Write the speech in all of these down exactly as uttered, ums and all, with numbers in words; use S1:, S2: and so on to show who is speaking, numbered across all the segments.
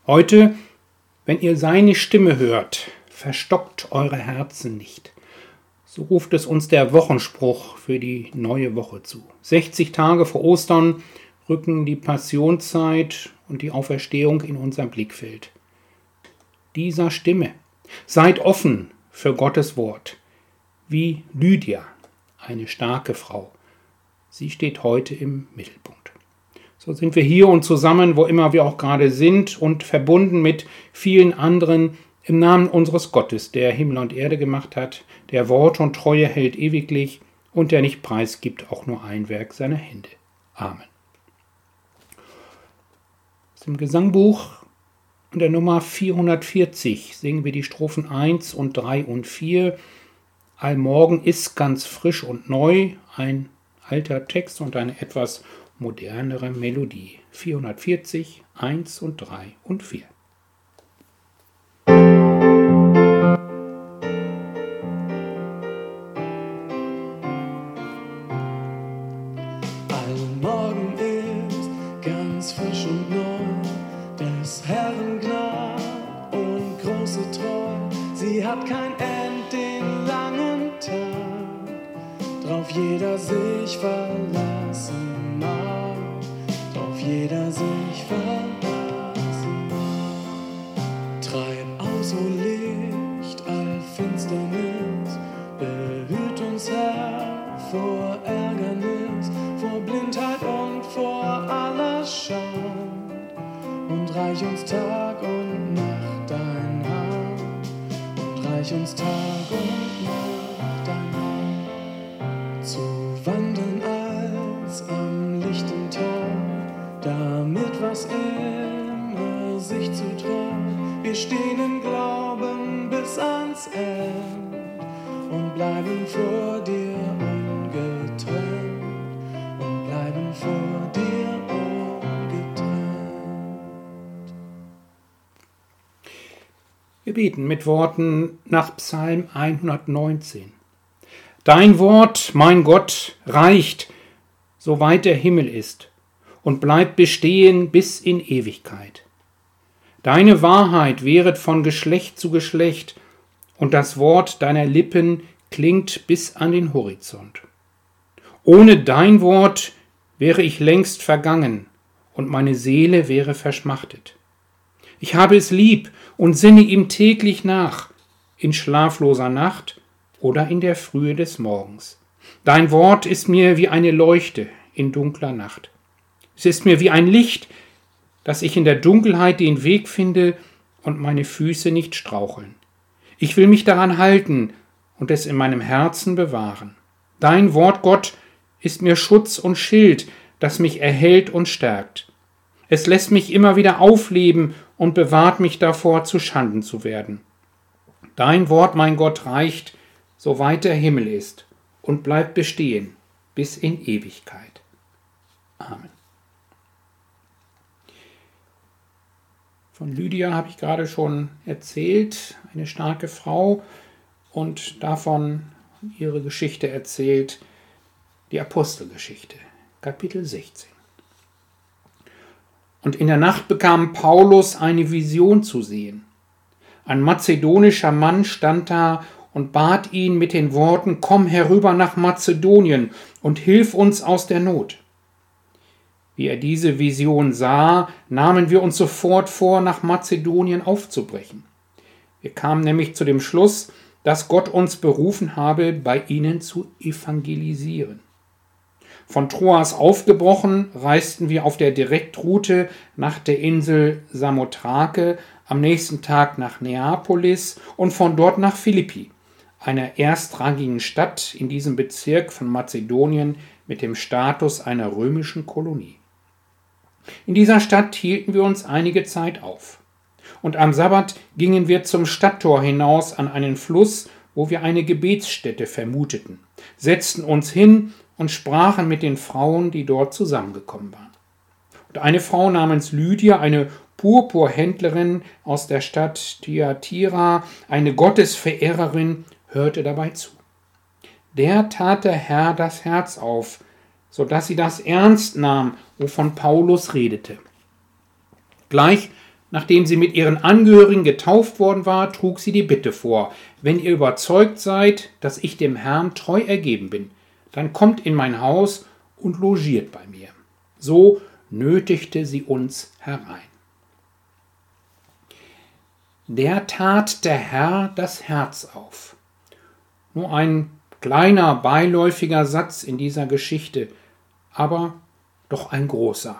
S1: Heute, wenn ihr seine Stimme hört, verstockt eure Herzen nicht. So ruft es uns der Wochenspruch für die neue Woche zu. sechzig Tage vor Ostern rücken die Passionszeit und die Auferstehung in unser Blickfeld. Dieser Stimme, seid offen für Gottes Wort, wie Lydia, eine starke Frau. Sie steht heute im Mittelpunkt. So sind wir hier und zusammen, wo immer wir auch gerade sind, und verbunden mit vielen anderen im Namen unseres Gottes, der Himmel und Erde gemacht hat, der Wort und Treue hält ewiglich und der nicht preisgibt auch nur ein Werk seiner Hände. Amen. Aus dem Gesangbuch in der Nummer vierhundertvierzig singen wir die Strophen eins und drei und vier. Allmorgen ist ganz frisch und neu, ein alter Text und eine etwas modernere Melodie. vierhundertvierzig, eins und drei und vier.
S2: Allmorgen ist ganz frisch und neu, des Herrn Gnad und große Treu. Sie hat kein End den langen Tag, drauf jeder sich verlassen mag, drauf jeder sich verlassen mag. Treib aus, o Licht, all Finsternis, behüt uns, Herr, vor Ärgernis, vor Blindheit und vor aller Schand, und reich uns Tag und Nacht dein Hand, und reich uns Tag und Nacht dein Hand, zu wandeln als am lichten Tag, damit was immer sich zutraut. Wir stehen im Glauben bis ans Ende und bleiben vor dir ungetrennt, und bleiben vor dir ungetrennt.
S1: Wir beten mit Worten nach Psalm hundertneunzehn. Dein Wort, mein Gott, reicht, soweit der Himmel ist, und bleibt bestehen bis in Ewigkeit. Deine Wahrheit währet von Geschlecht zu Geschlecht, und das Wort deiner Lippen klingt bis an den Horizont. Ohne dein Wort wäre ich längst vergangen, und meine Seele wäre verschmachtet. Ich habe es lieb und sinne ihm täglich nach, in schlafloser Nacht oder in der Frühe des Morgens. Dein Wort ist mir wie eine Leuchte in dunkler Nacht. Es ist mir wie ein Licht, dass ich in der Dunkelheit den Weg finde und meine Füße nicht straucheln. Ich will mich daran halten und es in meinem Herzen bewahren. Dein Wort, Gott, ist mir Schutz und Schild, das mich erhält und stärkt. Es lässt mich immer wieder aufleben und bewahrt mich davor, zu Schanden zu werden. Dein Wort, mein Gott, reicht, soweit der Himmel ist, und bleibt bestehen bis in Ewigkeit. Amen. Von Lydia habe ich gerade schon erzählt, eine starke Frau, und davon ihre Geschichte erzählt, die Apostelgeschichte, Kapitel sechzehn. Und in der Nacht bekam Paulus eine Vision zu sehen. Ein mazedonischer Mann stand da und bat ihn mit den Worten: Komm herüber nach Mazedonien und hilf uns aus der Not. Wie er diese Vision sah, nahmen wir uns sofort vor, nach Mazedonien aufzubrechen. Wir kamen nämlich zu dem Schluss, dass Gott uns berufen habe, bei ihnen zu evangelisieren. Von Troas aufgebrochen, reisten wir auf der Direktroute nach der Insel Samothrake, am nächsten Tag nach Neapolis und von dort nach Philippi, einer erstrangigen Stadt in diesem Bezirk von Mazedonien mit dem Status einer römischen Kolonie. In dieser Stadt hielten wir uns einige Zeit auf. Und am Sabbat gingen wir zum Stadttor hinaus an einen Fluss, wo wir eine Gebetsstätte vermuteten, setzten uns hin und sprachen mit den Frauen, die dort zusammengekommen waren. Und eine Frau namens Lydia, eine Purpurhändlerin aus der Stadt Thyatira, eine Gottesverehrerin, hörte dabei zu. Der tat der Herr das Herz auf, so dass sie das ernst nahm, wovon Paulus redete. Gleich Nachdem sie mit ihren Angehörigen getauft worden war, trug sie die Bitte vor: Wenn ihr überzeugt seid, dass ich dem Herrn treu ergeben bin, dann kommt in mein Haus und logiert bei mir. So nötigte sie uns herein. Der tat der Herr das Herz auf. Nur ein kleiner beiläufiger Satz in dieser Geschichte, aber doch ein großer.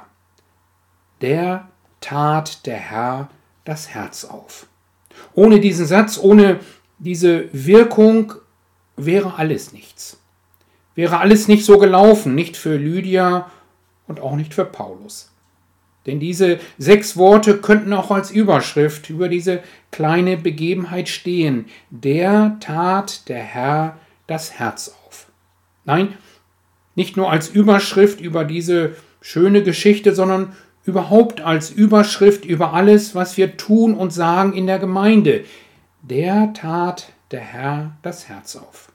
S1: Der tat der Herr das Herz auf. Ohne diesen Satz, ohne diese Wirkung wäre alles nichts. Wäre alles nicht so gelaufen, nicht für Lydia und auch nicht für Paulus. Denn diese sechs Worte könnten auch als Überschrift über diese kleine Begebenheit stehen. Der tat der Herr das Herz auf. Nein, nicht nur als Überschrift über diese schöne Geschichte, sondern überhaupt als Überschrift über alles, was wir tun und sagen in der Gemeinde. Der tat der Herr das Herz auf.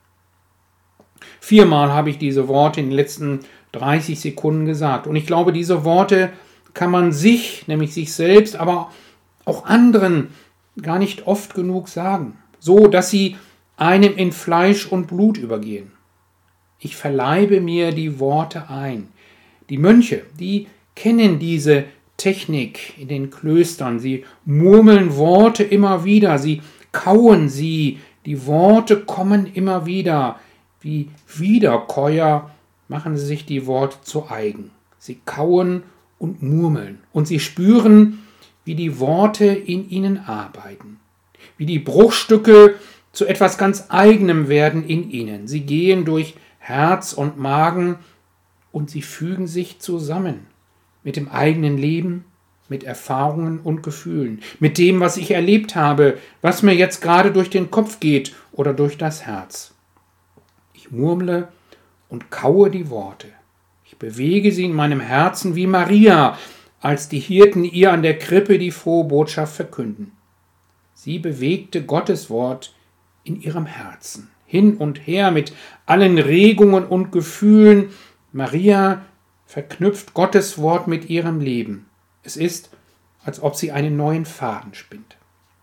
S1: Viermal habe ich diese Worte in den letzten dreißig Sekunden gesagt. Und ich glaube, diese Worte kann man sich, nämlich sich selbst, aber auch anderen gar nicht oft genug sagen, so dass sie einem in Fleisch und Blut übergehen. Ich verleibe mir die Worte ein. Die Mönche, die kennen diese Technik in den Klöstern. Sie murmeln Worte immer wieder, sie kauen sie, die Worte kommen immer wieder. Wie Wiederkäuer machen sie sich die Worte zu eigen. Sie kauen und murmeln und sie spüren, wie die Worte in ihnen arbeiten, wie die Bruchstücke zu etwas ganz Eigenem werden in ihnen. Sie gehen durch Herz und Magen und sie fügen sich zusammen mit dem eigenen Leben, mit Erfahrungen und Gefühlen, mit dem, was ich erlebt habe, was mir jetzt gerade durch den Kopf geht oder durch das Herz. Ich murmle und kaue die Worte. Ich bewege sie in meinem Herzen wie Maria, als die Hirten ihr an der Krippe die frohe Botschaft verkünden. Sie bewegte Gottes Wort in ihrem Herzen, hin und her mit allen Regungen und Gefühlen. Maria verknüpft Gottes Wort mit ihrem Leben. Es ist, als ob sie einen neuen Faden spinnt.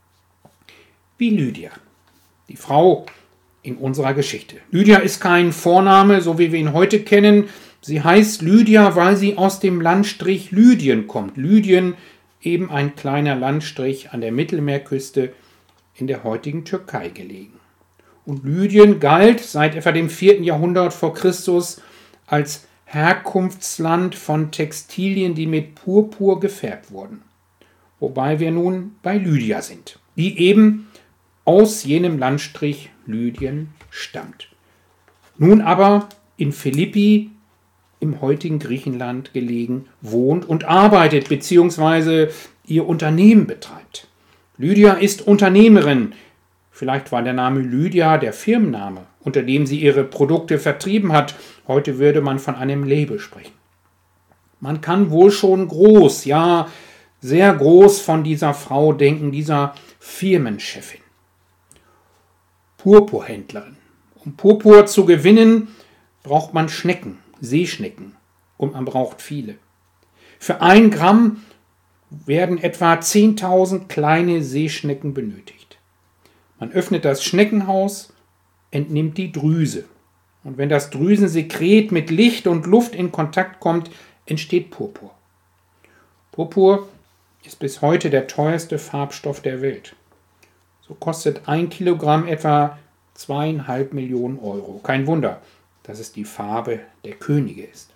S1: Wie Lydia, die Frau in unserer Geschichte. Lydia ist kein Vorname, so wie wir ihn heute kennen. Sie heißt Lydia, weil sie aus dem Landstrich Lydien kommt. Lydien, eben ein kleiner Landstrich an der Mittelmeerküste in der heutigen Türkei gelegen. Und Lydien galt seit etwa dem vierten Jahrhundert vor Christus als Herkunftsland von Textilien, die mit Purpur gefärbt wurden. Wobei wir nun bei Lydia sind, die eben aus jenem Landstrich Lydien stammt. Nun aber in Philippi, im heutigen Griechenland gelegen, wohnt und arbeitet bzw. ihr Unternehmen betreibt. Lydia ist Unternehmerin. Vielleicht war der Name Lydia der Firmenname, unter dem sie ihre Produkte vertrieben hat. Heute würde man von einem Label sprechen. Man kann wohl schon groß, ja sehr groß von dieser Frau denken, dieser Firmenchefin. Purpurhändlerin. Um Purpur zu gewinnen, braucht man Schnecken, Seeschnecken, und man braucht viele. Für ein Gramm werden etwa zehntausend kleine Seeschnecken benötigt. Man öffnet das Schneckenhaus, entnimmt die Drüse. Und wenn das Drüsensekret mit Licht und Luft in Kontakt kommt, entsteht Purpur. Purpur ist bis heute der teuerste Farbstoff der Welt. So kostet ein Kilogramm etwa zweieinhalb Millionen Euro. Kein Wunder, dass es die Farbe der Könige ist.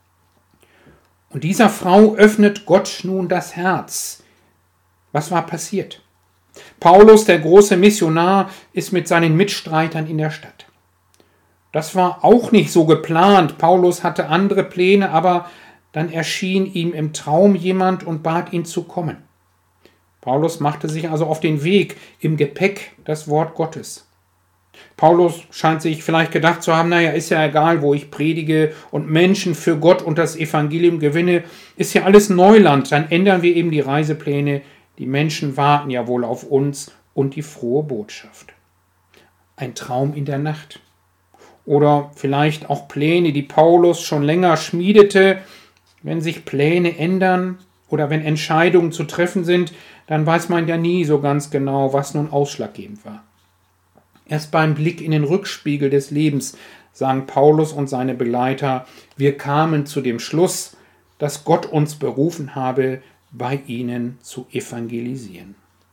S1: Und dieser Frau öffnet Gott nun das Herz. Was war passiert? Paulus, der große Missionar, ist mit seinen Mitstreitern in der Stadt. Das war auch nicht so geplant. Paulus hatte andere Pläne, aber dann erschien ihm im Traum jemand und bat ihn zu kommen. Paulus machte sich also auf den Weg, im Gepäck das Wort Gottes. Paulus scheint sich vielleicht gedacht zu haben, naja, ist ja egal, wo ich predige und Menschen für Gott und das Evangelium gewinne, ist ja alles Neuland, dann ändern wir eben die Reisepläne, die Menschen warten ja wohl auf uns und die frohe Botschaft. Ein Traum in der Nacht. Oder vielleicht auch Pläne, die Paulus schon länger schmiedete. Wenn sich Pläne ändern Oder wenn Entscheidungen zu treffen sind, dann weiß man ja nie so ganz genau, was nun ausschlaggebend war. Erst beim Blick in den Rückspiegel des Lebens sagen Paulus und seine Begleiter, wir kamen zu dem Schluss, dass Gott uns berufen habe, bei ihnen zu evangelisieren.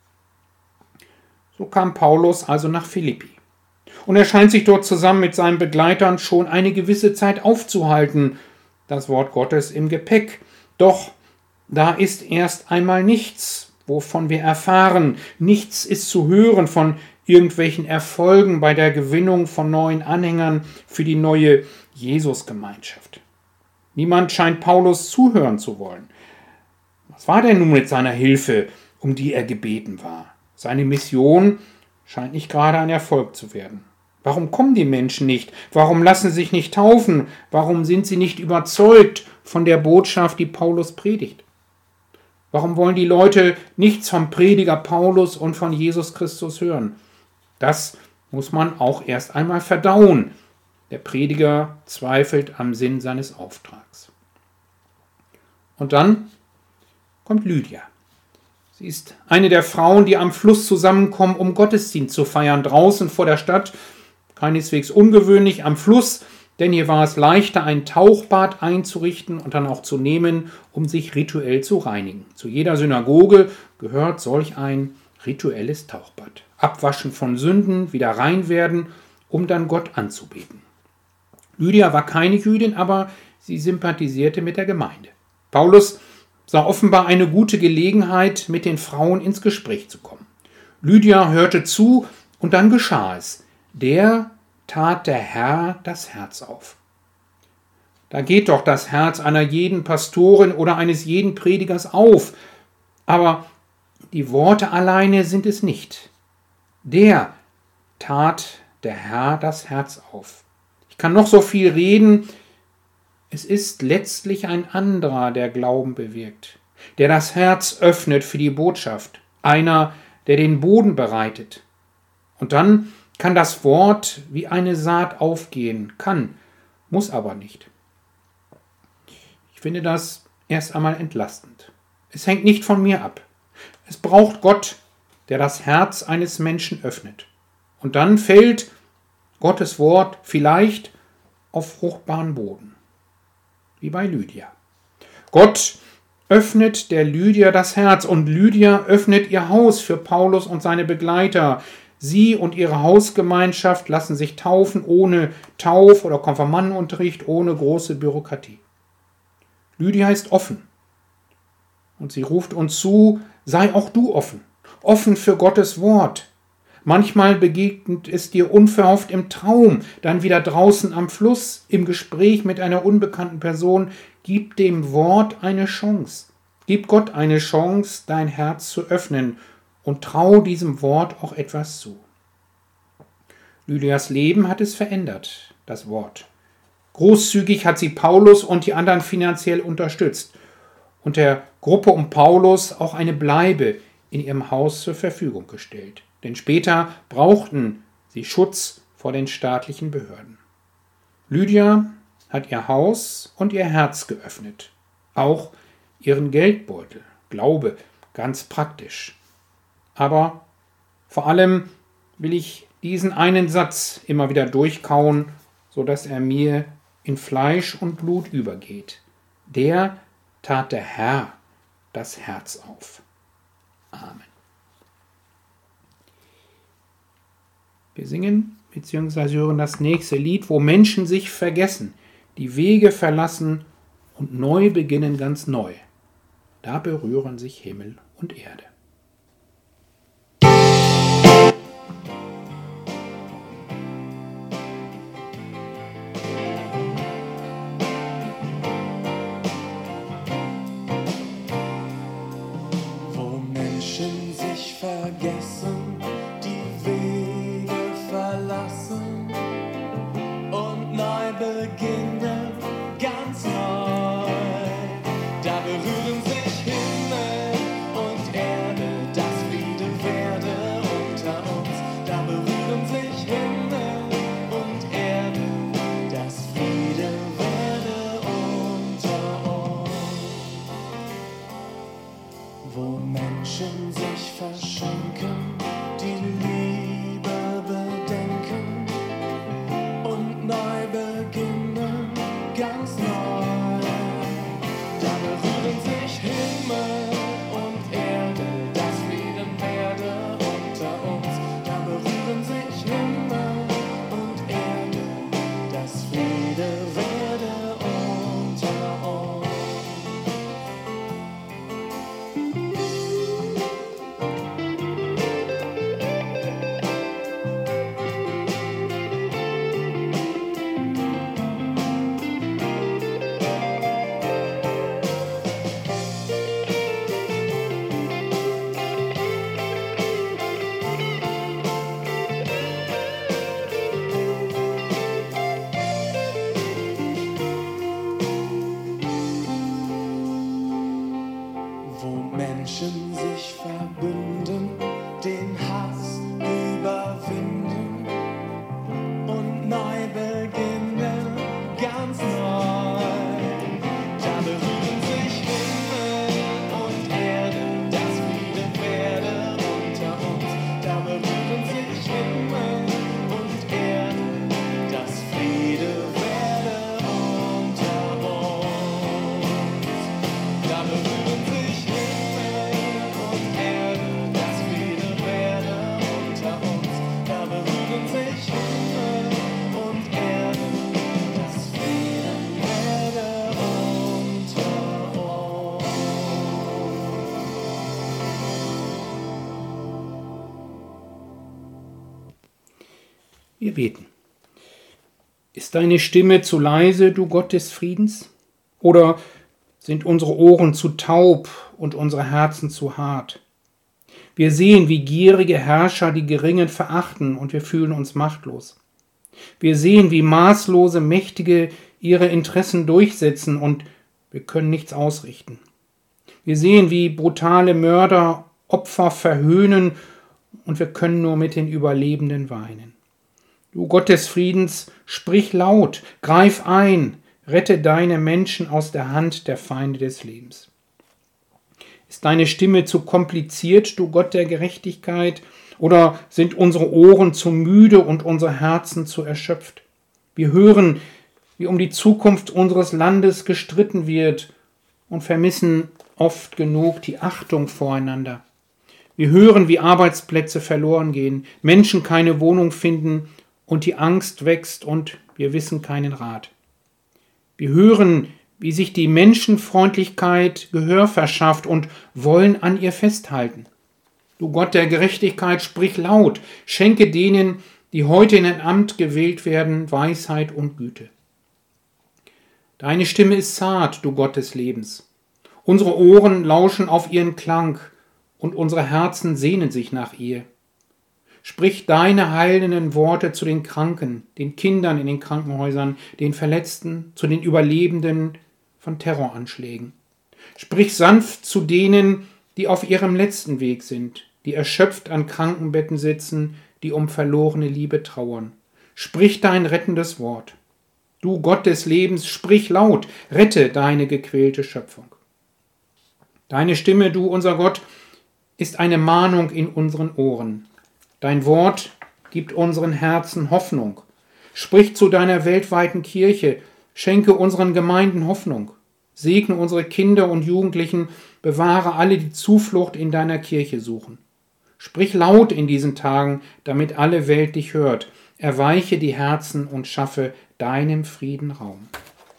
S1: So kam Paulus also nach Philippi. Und er scheint sich dort zusammen mit seinen Begleitern schon eine gewisse Zeit aufzuhalten, das Wort Gottes im Gepäck. Doch da ist erst einmal nichts, wovon wir erfahren. Nichts ist zu hören von irgendwelchen Erfolgen bei der Gewinnung von neuen Anhängern für die neue Jesusgemeinschaft. Niemand scheint Paulus zuhören zu wollen. Was war denn nun mit seiner Hilfe, um die er gebeten war? Seine Mission scheint nicht gerade ein Erfolg zu werden. Warum kommen die Menschen nicht? Warum lassen sie sich nicht taufen? Warum sind sie nicht überzeugt von der Botschaft, die Paulus predigt? Warum wollen die Leute nichts vom Prediger Paulus und von Jesus Christus hören? Das muss man auch erst einmal verdauen. Der Prediger zweifelt am Sinn seines Auftrags. Und dann kommt Lydia. Sie ist eine der Frauen, die am Fluss zusammenkommen, um Gottesdienst zu feiern, draußen vor der Stadt. Keineswegs ungewöhnlich am Fluss, denn hier war es leichter, ein Tauchbad einzurichten und dann auch zu nehmen, um sich rituell zu reinigen. Zu jeder Synagoge gehört solch ein rituelles Tauchbad. Abwaschen von Sünden, wieder rein werden, um dann Gott anzubeten. Lydia war keine Jüdin, aber sie sympathisierte mit der Gemeinde. Paulus sah offenbar eine gute Gelegenheit, mit den Frauen ins Gespräch zu kommen. Lydia hörte zu und dann geschah es. Der tat der Herr das Herz auf. Da geht doch das Herz einer jeden Pastorin oder eines jeden Predigers auf. Aber die Worte alleine sind es nicht. Der tat der Herr das Herz auf. Ich kann noch so viel reden, es ist letztlich ein anderer, der Glauben bewirkt, der das Herz öffnet für die Botschaft, einer, der den Boden bereitet. Und dann kann das Wort wie eine Saat aufgehen, kann, muss aber nicht. Ich finde das erst einmal entlastend. Es hängt nicht von mir ab. Es braucht Gott, der das Herz eines Menschen öffnet. Und dann fällt Gottes Wort vielleicht auf fruchtbaren Boden. Wie bei Lydia. Gott öffnet der Lydia das Herz und Lydia öffnet ihr Haus für Paulus und seine Begleiter. Sie und ihre Hausgemeinschaft lassen sich taufen ohne Tauf- oder Konfirmandenunterricht, ohne große Bürokratie. Lydia ist offen und sie ruft uns zu, sei auch du offen, offen für Gottes Wort. Manchmal begegnet es dir unverhofft im Traum, dann wieder draußen am Fluss, im Gespräch mit einer unbekannten Person. Gib dem Wort eine Chance. Gib Gott eine Chance, dein Herz zu öffnen und trau diesem Wort auch etwas zu. Lydias Leben hat es verändert, das Wort. Großzügig hat sie Paulus und die anderen finanziell unterstützt und der Gruppe um Paulus auch eine Bleibe in ihrem Haus zur Verfügung gestellt. Denn später brauchten sie Schutz vor den staatlichen Behörden. Lydia hat ihr Haus und ihr Herz geöffnet, auch ihren Geldbeutel, Glaube, ganz praktisch. Aber vor allem will ich diesen einen Satz immer wieder durchkauen, sodass er mir in Fleisch und Blut übergeht. Der tat der Herr das Herz auf. Amen. Wir singen bzw. hören das nächste Lied, wo Menschen sich vergessen, die Wege verlassen und neu beginnen ganz neu. Da berühren sich Himmel und Erde.
S2: Wo Menschen sich vergessen, die Wege verlassen und neu beginnen, ganz neu. Da berühren sich Himmel und Erde. Menschen sich verschenken, die Liebe bedenken und neu beginnen, ganz neu. Da berühren sich Himmel und Erde, das Frieden werde unter uns. Da berühren sich Himmel und Erde, das Friede werde unter uns. Menschen sich verbünden, den Hass überwinden und neu beginnen, ganz neu. Da berühren sich Himmel und Erde, das Friede werde unter uns. Da berühren sich Himmel und Erde, das Friede werde unter uns. Da berühren sich
S1: Wir beten. Ist deine Stimme zu leise, du Gott des Friedens? Oder sind unsere Ohren zu taub und unsere Herzen zu hart? Wir sehen, wie gierige Herrscher die Geringen verachten, und wir fühlen uns machtlos. Wir sehen, wie maßlose Mächtige ihre Interessen durchsetzen, und wir können nichts ausrichten. Wir sehen, wie brutale Mörder Opfer verhöhnen, und wir können nur mit den Überlebenden weinen. Du Gott des Friedens, sprich laut, greif ein, rette deine Menschen aus der Hand der Feinde des Lebens. Ist deine Stimme zu kompliziert, du Gott der Gerechtigkeit, oder sind unsere Ohren zu müde und unsere Herzen zu erschöpft? Wir hören, wie um die Zukunft unseres Landes gestritten wird und vermissen oft genug die Achtung voreinander. Wir hören, wie Arbeitsplätze verloren gehen, Menschen keine Wohnung finden und die Angst wächst und wir wissen keinen Rat. Wir hören, wie sich die Menschenfreundlichkeit Gehör verschafft und wollen an ihr festhalten. Du Gott der Gerechtigkeit, sprich laut, schenke denen, die heute in ein Amt gewählt werden, Weisheit und Güte. Deine Stimme ist zart, du Gott des Lebens. Unsere Ohren lauschen auf ihren Klang und unsere Herzen sehnen sich nach ihr. Sprich deine heilenden Worte zu den Kranken, den Kindern in den Krankenhäusern, den Verletzten, zu den Überlebenden von Terroranschlägen. Sprich sanft zu denen, die auf ihrem letzten Weg sind, die erschöpft an Krankenbetten sitzen, die um verlorene Liebe trauern. Sprich dein rettendes Wort. Du Gott des Lebens, sprich laut, rette deine gequälte Schöpfung. Deine Stimme, du unser Gott, ist eine Mahnung in unseren Ohren. Dein Wort gibt unseren Herzen Hoffnung. Sprich zu deiner weltweiten Kirche, schenke unseren Gemeinden Hoffnung. Segne unsere Kinder und Jugendlichen, bewahre alle, die Zuflucht in deiner Kirche suchen. Sprich laut in diesen Tagen, damit alle Welt dich hört. Erweiche die Herzen und schaffe deinem Frieden Raum.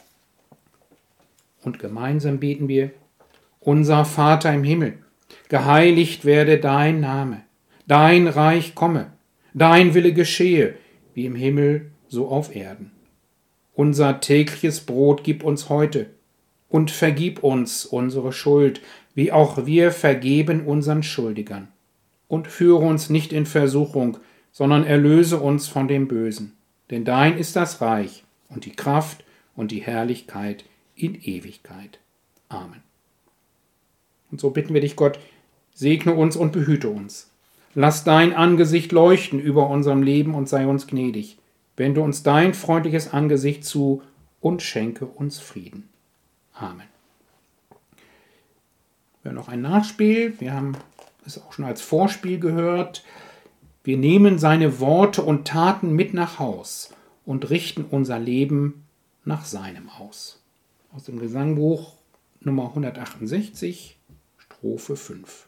S1: Und gemeinsam beten wir: Unser Vater im Himmel, geheiligt werde dein Name. Dein Reich komme, dein Wille geschehe, wie im Himmel, so auf Erden. Unser tägliches Brot gib uns heute und vergib uns unsere Schuld, wie auch wir vergeben unseren Schuldigern. Und führe uns nicht in Versuchung, sondern erlöse uns von dem Bösen. Denn dein ist das Reich und die Kraft und die Herrlichkeit in Ewigkeit. Amen. Und so bitten wir dich, Gott, segne uns und behüte uns. Lass dein Angesicht leuchten über unserem Leben und sei uns gnädig. Wende uns dein freundliches Angesicht zu und schenke uns Frieden. Amen. Wir haben noch ein Nachspiel. Wir haben es auch schon als Vorspiel gehört. Wir nehmen seine Worte und Taten mit nach Haus und richten unser Leben nach seinem aus. Aus dem Gesangbuch Nummer hundertachtundsechzig, Strophe fünf.